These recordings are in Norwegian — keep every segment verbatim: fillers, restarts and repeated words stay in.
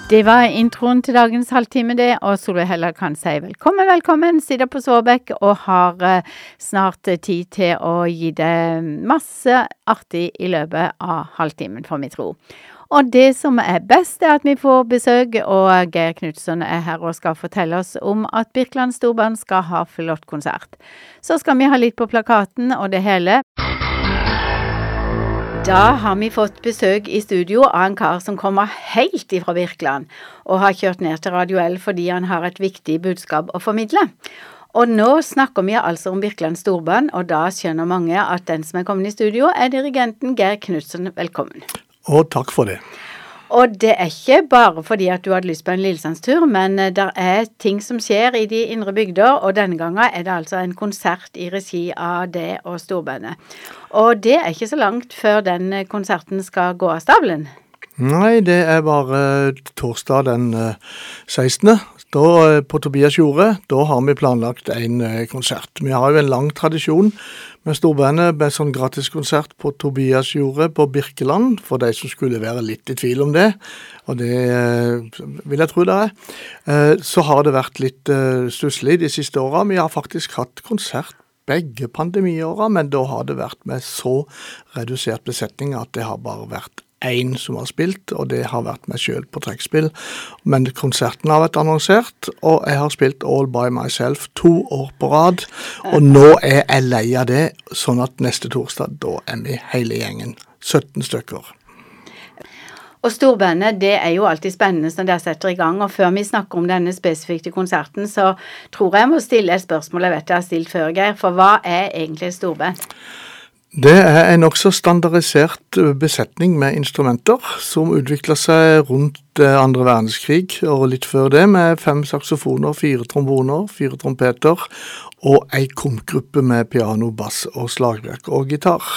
Det var introen til dagens halvtime det, og Solveig Heller kan si velkommen, velkommen, sitter på Sårbekk og har uh, snart tid til å gi det masse artig i løpet av halvtimen, for vi tro. Og det som er best er at vi får besøk, og Geir Knudsen er her og skal fortelle oss om at Birkeland Storband skal ha flott konsert. Så skal vi ha litt på plakaten og det hele. Da har vi fått besøk i studio av en kar som kommer helt ifra Birkeland, og har kjørt ned til Radio L fordi han har et viktig budskap å formidle. Og nå snakker vi altså om Birkeland Storband, og da skjønner mange at den som er kommet i studio er dirigenten Geir Knudsen. Velkommen. Og takk for det. Og det er ikke bare fordi at du hadde lyst på en lillesandtur, men det er ting som skjer i de indre bygder, og denne gangen er det altså en konsert i regi av det og Storbandet. Og det er ikke så langt før den konserten skal gå av stabelen. Nei, det er bare torsdag den sekstende Da, på Tobias Jorde. Da har vi planlagt en konsert. Vi har jo en lang tradisjon med Storbandet med sånn gratiskonsert på Tobias Jorde på Birkeland, for de som skulle være litt i tvil om det, og det vil jeg tro det er. Så har det vært litt stusslig de siste årene. Vi har faktisk hatt konsert begge pandemiårene, men da har det vært med så redusert besetning at det har bare vært en som har spilt, og det har vært meg selv på trekkspill. Men konserten har vært annonsert, og jeg har spilt All by Myself to år på rad, og nå er jeg lei av det, sånn at neste torsdag, da er vi hele gjengen, sytten stykker. Og Storbandet, det er jo alltid spennende når det setter i gang, og før vi snakker om denne spesifikke konserten, så tror jeg må stille et spørsmål jeg vet jeg har stilt før, Geir, for hva er egentlig Storband? Det er en også standardisert besetning med instrumenter som utvikler seg rundt andre verdenskrig og litt før det, med fem saksofoner, fire tromboner, fire trompeter og en kompgruppe med piano, bass og slagverk og gitar.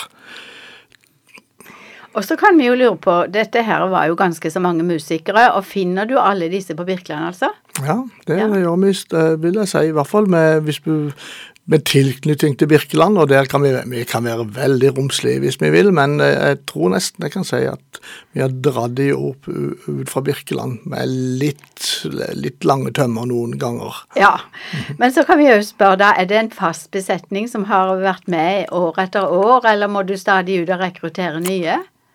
Og så kan vi jo lure på, dette her var jo ganske så mange musikere, og finner du alle disse på Birkeland altså? Ja, det ja. gjør vi, vil jeg si, i hvert fall med, hvis du med tilknytning til Birkeland, og der kan vi, vi kan være veldig romslige hvis vi vil, men jeg tror nesten jeg kan si at vi har dratt de opp ut fra Birkeland med litt, litt lange tømmer noen ganger. Ja, men så kan vi jo spørre deg, er det en fast besetning som har vært med år etter år, eller må du stadig ut og rekruttere nye?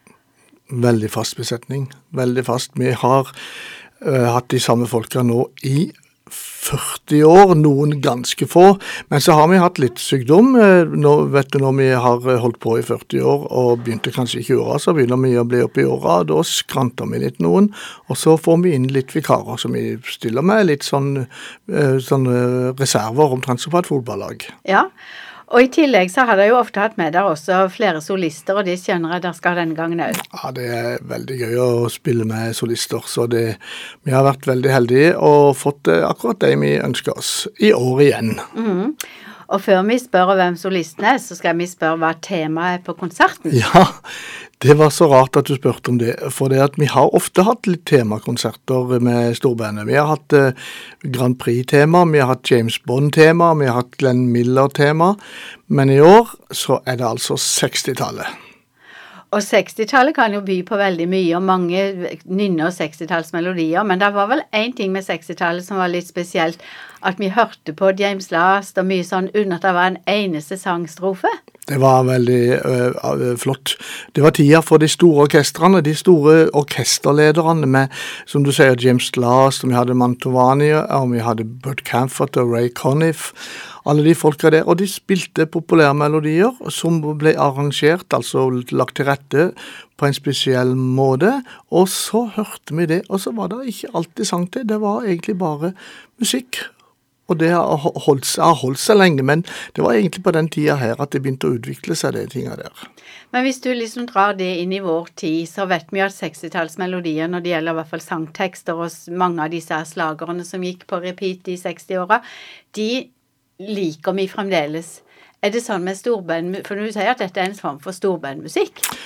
Veldig fast besetning, veldig fast. Vi har uh, hatt de samme folka nå i førti år, noen ganske få, men så har vi hatt litt sykdom. Nå, vet du, når vi har holdt på i førti år og begynte kanskje i tjue år, så begynner vi å bli oppe i året, da skranter vi litt noen, og så får vi inn litt vikarer som vi stiller med, litt sånn, sånn reserver omtrent som på et fotballag. Ja, og i tillegg så har de jo ofte hatt med der også flere solister, og det skjønner jeg der skal denne gangen også. Ja, det er veldig gøy å spille med solister, så det, vi har vært veldig heldige og fått akkurat det vi ønsker oss i år igjen. Mm. Og før vi spør hvem solisten er, så skal vi spørre hva temaet er på konserten. Ja, det var så rart at du spurte om det, for det at vi har ofte hatt litt temakonserter med Storbandet. Vi har hatt eh, Grand Prix-tema, vi har hatt James Bond-tema, vi har hatt Glenn Miller-tema, men i år så er det altså sekstitallet. Og sekstitallet kan jo by på veldig mye, og mange nynner sekstitallsmelodier, men det var vel en ting med sekstitallet som var litt spesielt, at vi hørte på James Last og mye sånn, uten at det var en eneste sangstrofe. Det var veldig uh, flott. Det var tida for de store orkestrene, de store orkesterlederne med, som du sier, James Last, og vi hadde Mantovani, og vi hadde Burt Camford og Ray Conniff, alle de folka der, og de spilte populære melodier som ble arrangert, altså lagt til rette på en spesiell måte, og så hørte vi det, og så var det ikke alltid sang til, det var egentlig bare musikk. Og det har holdt, har holdt seg lenge, men det var egentlig på den tida her at det begynte å utvikle seg, de tingene der. Men hvis du liksom drar det inn i vår tid, så vet vi at sekstitallsmelodier, når det gjelder i hvert fall sangtekster og mange av disse slagerne som gikk på repeat i seksti-åra, de liker vi fremdeles. Er det sånn med storband, for du sier at dette er en form for storbandmusikk?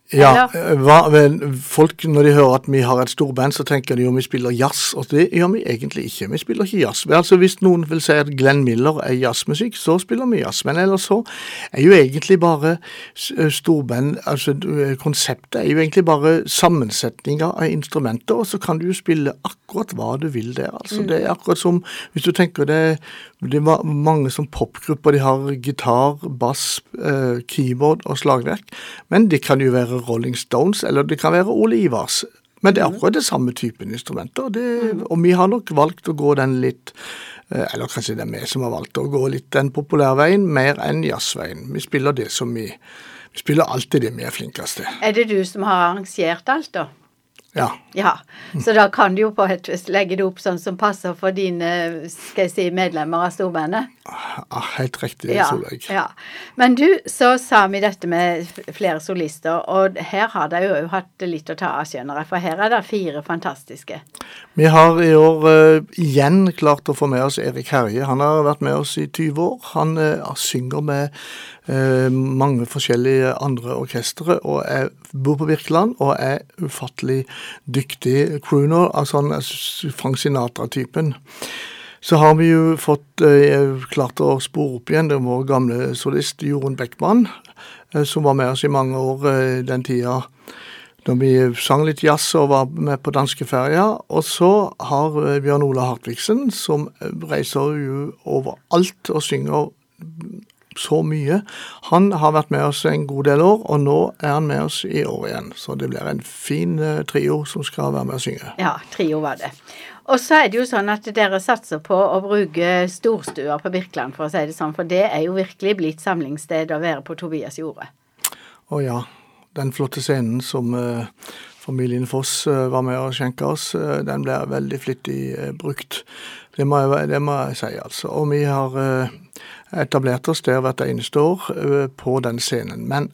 Ja, hva, vel, folk når de hører at vi har et storband, så tenker de jo vi spiller jazz, og det gjør vi egentlig ikke. Vi spiller ikke jazz. Altså, hvis noen vil si at Glenn Miller er jazzmusikk, så spiller vi jazz. Men ellers så er jo egentlig bare storband, altså konseptet er jo egentlig bare sammensetninger av instrumenter, og så kan du jo spille akkurat hva du vil der. Altså, mm. Det er akkurat som, hvis du tenker det, det var mange som popgrupper, de har gitar, bass, eh, keyboard og slagverk, men det kan jo være Rolling Stones, eller det kan være Ole Ivars. Men det er akkurat det samme typen instrumenter, det, og vi har nok valgt å gå den litt, eller kanskje det er vi som har valgt å gå litt den populærveien, mer enn jazzveien. Vi spiller det som vi, vi spiller alltid det vi er flinkest til. Er det du som har arrangert alt da? Ja. Ja, så da kan du jo på et vis legge det opp sånn som passer for dine, skal jeg si, medlemmer av storbandet. Ja, helt riktig, ja, Solveig. Ja, men du, så sa vi dette med flere solister, og her har de jo hatt litt å ta av skjønnere, for her er det fire fantastiske. Vi har i år uh, igjen klart å få med oss Erik Herje. Han har vært med oss i tyve år. Han uh, synger med uh, mange forskjellige andre orkestre, og er, bor på Birkeland, og er ufattelig dyktig crooner av sånn Frank Sinatra-typen. Så har vi jo fått eh, klart å spore opp igjen det vår gamle solist Jorunn Beckmann, eh, som var med oss i mange år eh, den tida da vi sang litt jazz og var med på Danskeferja. Og så har eh, Bjørn Ola Hartvigsen, som reiser jo overalt og synger så mye. Han har vært med oss en god del år, og nå er han med oss i år igjen. Så det blir en fin uh, trio som skal være med å synge. Ja, trio var det. Og så er det jo sånn at dere satser på å bruke storstuer på Birkeland, for å si det sånn, for det er jo virkelig blitt samlingssted å være på Tobias Jordet. Å ja, den flotte scenen som uh, familien Foss uh, var med å skjenke oss, uh, den blir veldig flittig uh, brukt. Det må, jeg, det må jeg si, altså. Og vi har uh, etablert oss der hvert eneste år uh, på den scenen. Men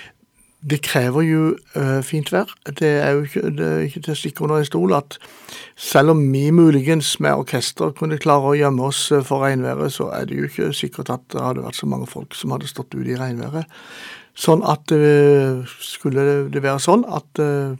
det krever jo uh, fint vær. Det er jo ikke, det er ikke til å stikke under en stol at selv om vi muligens med orkester kunne klare å gjemme oss uh, for regnværet, så er det jo ikke sikkert at det hadde vært så mange folk som hadde stått ute i regnværet. Sånn at uh, skulle det være sånn at uh,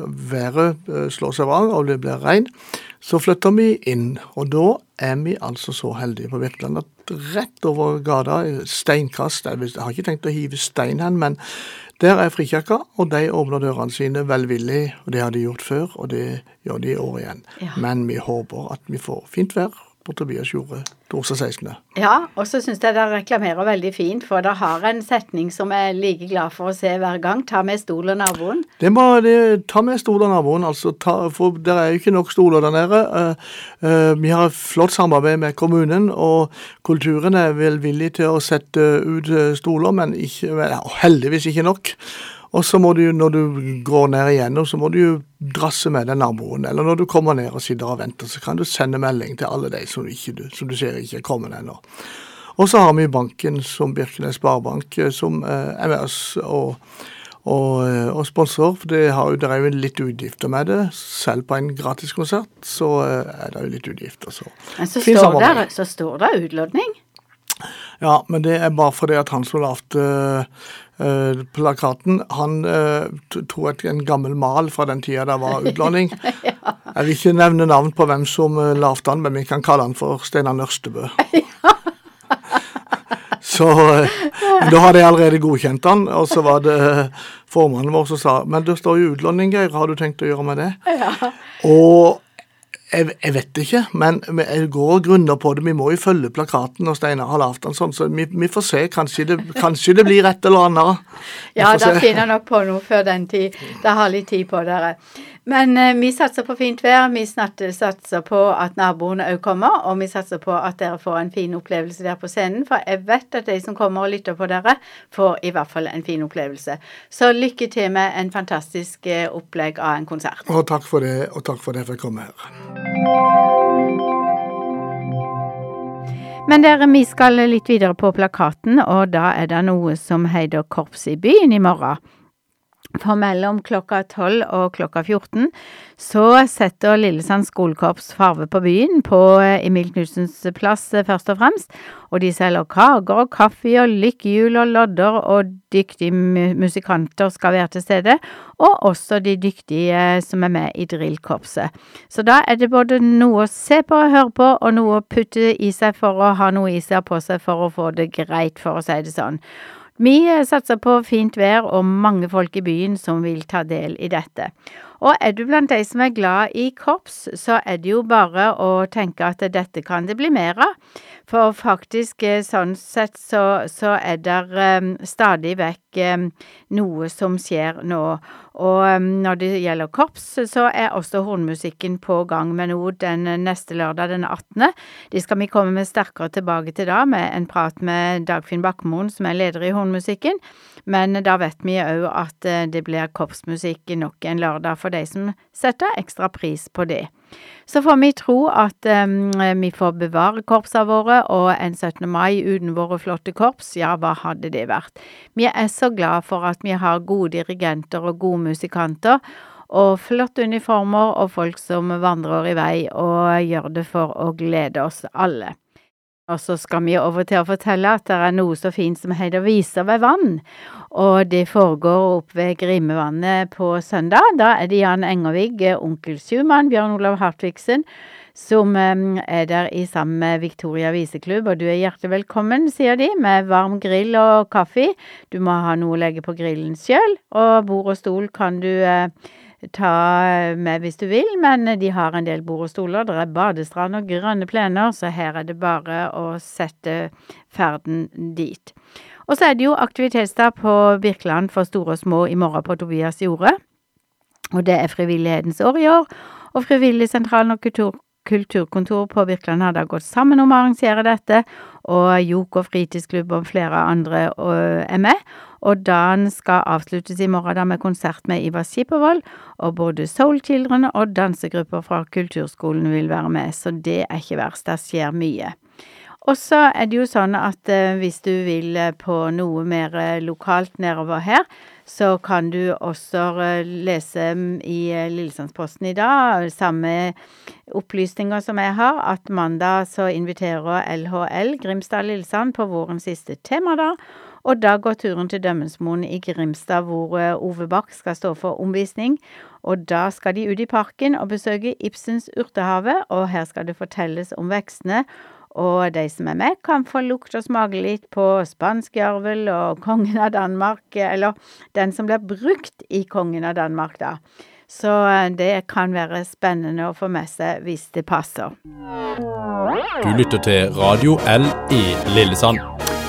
været uh, slår seg vrang og det blir regn, så flytter vi inn, og da er vi altså så heldige på Birkeland at rett over gata, steinkast, jeg har ikke tenkt å hive stein hen, men der er Frikirka, og de åpner dørene sine velvillig, og det har de gjort før, og det gjør de i år igjen. Ja. Men vi håper at vi får fint vær på Tobias Jordet torsdag sekstende. Ja, og så synes jeg det reklamerer veldig fint, for det har en setning som jeg er like glad for å se hver gang. Ta med stol og naboen. Det må, det, ta med stol og naboen, altså, ta, for det er jo ikke nok stoler der nede. Uh, uh, vi har et flott samarbeid med kommunen, og kulturen er vel villig til å sette ut stoler, men ikke, heldigvis ikke nok. Og så må du, når du går ned igjennom, så må du jo drasse med deg naboen. Eller når du kommer ned og sitter og venter, så kan du sende melding til alle de som, ikke, som du ser ikke er kommet ennå. Og så har vi banken som Birkenes Sparebank, som eh, er med oss og, og, og sponsorer. For det, har, det er jo litt utgifter med det. Selv på en gratis konsert, så er det jo litt utgifter. Så, Men så står, der, så står det utlodning? Ja, men det er bare fordi at han som lavt uh, uh, plakaten, han uh, tog et, en gammel mal fra den tida det var utlåning. Ja. Jeg vil ikke nevne navn på hvem som uh, lavt han, men vi kan kalle han for Steinar Nørstebø. Ja. Så uh, da hadde jeg allerede godkjent han, og så var det uh, formannen vår som sa, men det står jo utlåning, Geir, har du tenkt å gjøre med det? Ja. Og Jeg, jeg vet ikke, men jeg går og grunner på det. Vi må jo følge plakaten og Steinar har lavt den sånn, så vi, vi får se. Kanskje det, kanskje det blir et eller annet. Ja, da finner nok på noe før den tid. Det har litt tid på dere. Men eh, vi satser på fint vær, vi snatt, satser på at naboene også kommer, og vi satser på at dere får en fin opplevelse der på scenen, for jeg vet at de som kommer og lytter på dere, får i hvert fall en fin opplevelse. Så lykke til med en fantastisk eh, opplegg av en konsert. Og takk for det, og takk for det for å komme her. Men dere, vi skal litt videre på plakaten, og da er det noe som heter Korps i byen i morgen. For mellom klokka tolv og klokka fjorten så setter Lillesand skolekorps farve på byen på Emil Knudsens plass først og fremst, og de selger kager og kaffe og lykkehjul og lodder, og dyktige musikanter skal være til stede, og også de dyktige som er med i drillkorpset. Så da er det både noe å se på og høre på, og noe å putte i seg for å ha noe i seg på seg for å få det greit, for å si det sånn. Vi satser på fint vær og mange folk i byen som vil ta del i dette. Og er du blant de som er glad i korps, så er det jo bare å tenke at dette kan det bli mer av. For faktisk, sånn sett, så, så er det um, stadig vekk um, noe som skjer nå. Og um, når det gjelder korps, så er også hornmusikken på gang med noe den neste lørdag, den attende. De skal vi komme med sterkere tilbake til da, med en prat med Dagfinn Bakkmoen, som er leder i hornmusikken. Men da vet vi jo at det blir korpsmusikk nok en lørdag for de som setter ekstra pris på det. Så får vi tro at um, vi får bevare korpsene våre, og en syttende mai uten våre flotte korps, ja, hva hadde det vært? Vi er så glad for at vi har gode dirigenter og gode musikanter, og flotte uniformer og folk som vandrer i vei og gjør det for å glede oss alle. Og så skal vi over til å fortelle at det er noe så fint som heter Viser ved vann, og det foregår opp ved Grimevannet på søndag. Da er det Jan Engervig, onkel Schumann, Bjørn Olav Hartvigsen, som um, er der i sammen med Victoria Viseklubb, og du er hjertelig velkommen, sier de, med varm grill og kaffe. Du må ha noe å legge på grillen selv, og bord og stol kan du uh, ta med hvis du vil, men de har en del bord og stoler, det er badestrand og grønne plener, så her er det bare å sette ferden dit. Og så er det jo aktivitetsdag på Birkeland for store og små i morgen på Tobias Jorde, og det er frivillighetens år i år, og Frivilligsentralen og kultur Kulturkontor på Birkeland har da gått sammen om å arrangere dette, og Jok og fritidsklubb og flere andre og, er med. Og dagen skal avsluttes i morgen da med konsert med Ivar Skippervold, og både Soul Children og dansegrupper fra Kulturskolen vil være med, så det er ikke verst, det skjer mye. Og så er det jo sånn at eh, hvis du vil på noe mer eh, lokalt nedover her, så kan du også eh, lese i eh, Lillesandsposten i dag, samme opplysninger som jeg har, at mandag så inviterer L H L Grimstad Lillesand på vårens siste temadag, og da går turen til Dømmensmoen i Grimstad, hvor eh, Ove Bach skal stå for omvisning, og da skal de ut i parken og besøke Ibsens urtehave, og her skal det fortelles om vekstene, og de som er med kan få lukt og smake litt på spansk jarvel og kongen av Danmark, eller den som blir brukt i kongen av Danmark da. Så det kan være spennende å få med seg hvis det passer. Du lytter til Radio L i Lillesand.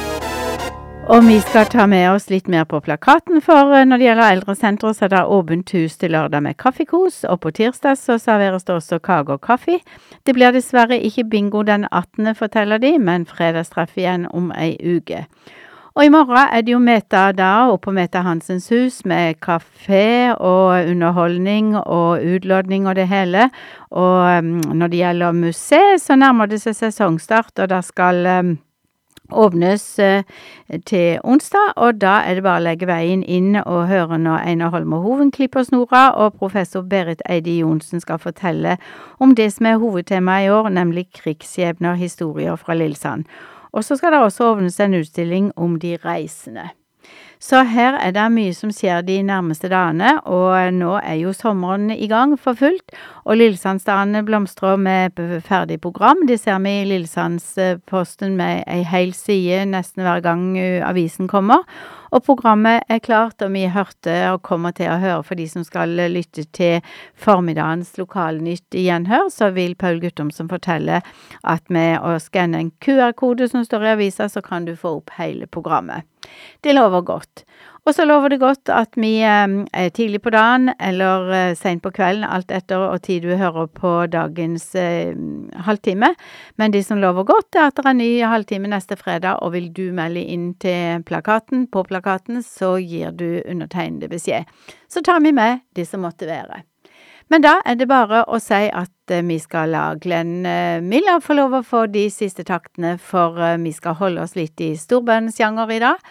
Og vi skal ta med oss litt mer på plakaten, for når det gjelder eldresenteret så er det åpent hus til lørdag med kaffekos, og på tirsdag så serveres det også kage og kaffe. Det blir dessverre ikke bingo den attende, forteller de, men fredagstreff igjen om ei uke. Og i morgen er det jo Meta da, oppe på Meta Hansens hus, med kafé og underholdning og utlodning og det hele. Og um, når det gjelder museet så nærmer det seg sesongstart, og da skal Um, åpnes eh, til onsdag, og da er det bare å legge veien inn og høre når Einar Holmer Hoven klipper snora, og professor Berit Eide Jonsen skal fortelle om det som er hovedtemaet i år, nemlig krigsskjebner, historier fra Lillesand. Og så skal det også åpnes en utstilling om de reisende. Så her er det mye som skjer de nærmeste dagene, og nå er jo sommeren i gang for fullt, og Lillesandsdagene blomstrer med ferdig program. Det ser vi i Lillesandsposten med en hel side nesten hver gang avisen kommer, og programmet er klart, og vi hørte og kommer til å høre for de som skal lytte til formiddagens lokalnytt i gjenhør, så vil Paul Guttormsen fortelle at med å skanne en Q R-kode som står i avisa, så kan du få opp hele programmet. Det lover godt. Og så lover det godt at vi eh, er tidlig på dagen, eller eh, sent på kvelden, alt etter og tid du hører på dagens eh, halvtime. Men det som lover godt er at det er en ny halvtime neste fredag, og vil du melde inn til plakaten, på plakaten, så gir du undertegnede beskjed. Så tar vi med det som måtte være. Men da er det bare å si at eh, vi skal la Glenn eh, Miller få lov å få de siste taktene, for eh, vi skal holde oss litt i storbandens sjanger i dag.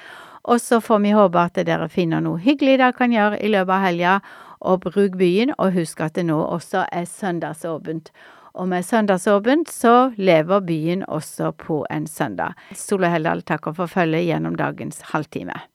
Og så får vi håpe at dere finner noe hyggelig dere kan gjøre i løpet av helga, og bruk byen, og husk at det nå også er søndagsåpent. Og med søndagsåpent så lever byen også på en søndag. Solveig Heldahl takker for følge gjennom dagens halvtime.